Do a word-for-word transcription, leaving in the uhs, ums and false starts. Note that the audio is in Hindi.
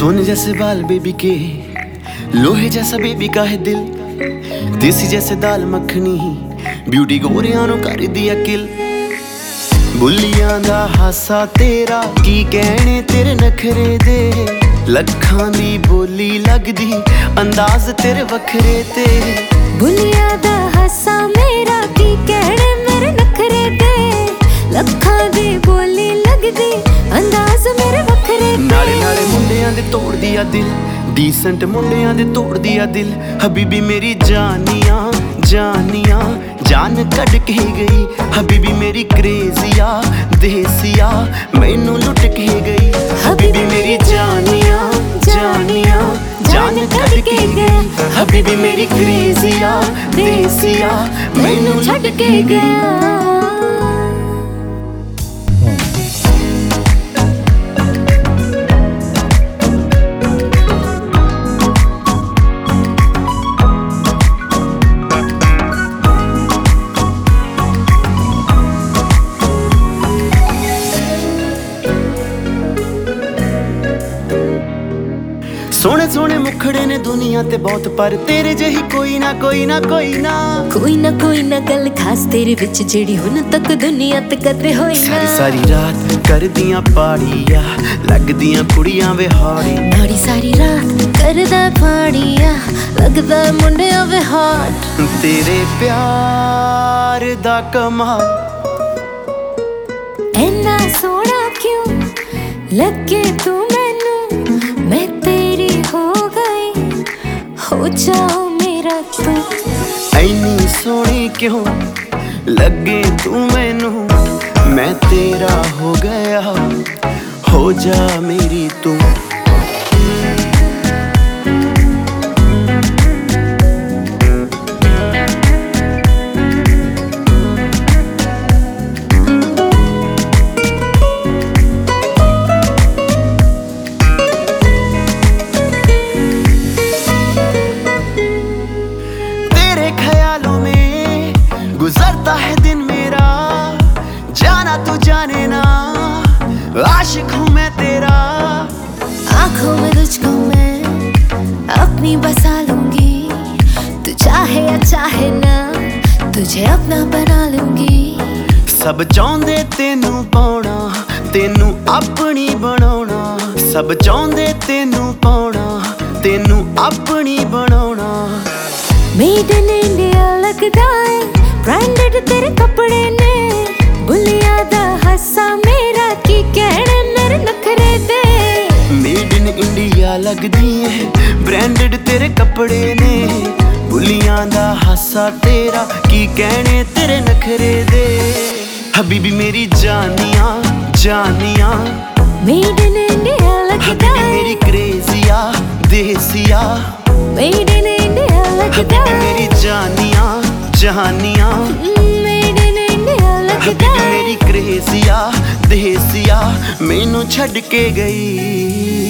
सोने जैसे बाल बेबी के, लोहे जैसा बेबी का है दिल, देसी जैसे दाल मखनी, ब्यूटी गोरियां नूं कर दिया किल। बुलियां दा हासा तेरा की कहने तेरे नखरे दे, लखां दी बोली लगदी अंदाज तेरे वखरे ते। बुलियां दा हासा मेरा की कहने मेरे नखरे दे, लखां दी बोली लगदी अंदाज मेरे वखरे ते। नाले नाले मुंडियां दे तोड़ दिया दिल, डीसेंट मुंडियां दे तोड़ दिया दिल। हबीबी मेरी जानिया जानिया जान कट के गई, हबीबी मेरी क्रेजिया देसिया मैनू लुट के गई। हबीबी मेरी जानिया जानिया जान कट के गई, हबीबी मेरी क्रेजिया देसिया मैनू लुट के गया। सोने सोने मुखड़े ने दुनिया ते बहुत, पर तेरे जही कोई ना कोई ना कोई ना कोई ना कोई ना गल खास तेरे विच जेड़ी हुन तक दुनिया ते कदे होई ना। सारी सारी रात कर दियां पाड़िया लगदियां कुड़ियां वे हाड़ी, नाड़ी सारी रात करदा पाड़िया लगदा मुंडिया वे हाट। तेरे प्यार दा कमाल ऐना सोना क्यों लगे तू मैनू, मैं तेरी हो गई हो जाओ मेरा तू। ऐनी सोनी क्यों लगे तू मैनू, मैं तेरा हो गया हो जा मेरी तू। गुजरता है दिन मेरा जाना तू जाने ना, आशिक हूँ मैं तेरा। आँखों में तुझको मैं अपनी बसा लूंगी, तू चाहे या चाहे ना तुझे अपना बना लूंगी। सब चाहुंदे तेनू पाउणा तेनू अपनी बनाउणा, सब चाहुंदे तेनू पाउणा तेनू अपनी बनाउणा। मेड इन इंडिया लगदा है ब्रांडेड तेरे कपड़े ने, बुलियां दा हासा मेरा की कहने मेरे नखरे दे। मेड इन इंडिया लगदी है ब्रांडेड तेरे कपड़े ने, बुलियां दा हासा तेरा की कहने तेरे नखरे दे। हबीबी मेरी जानिया जानिया मेड इन इंडिया लगदा है, हबीबी मेरी क्रेजिया देसिया मेड इन इंडिया लगदा है, मेरी जानिया जहानिया मेड इन इंडिया लगदा है, मेरी क्रेजिया देसिया मैनू छड़ के गई।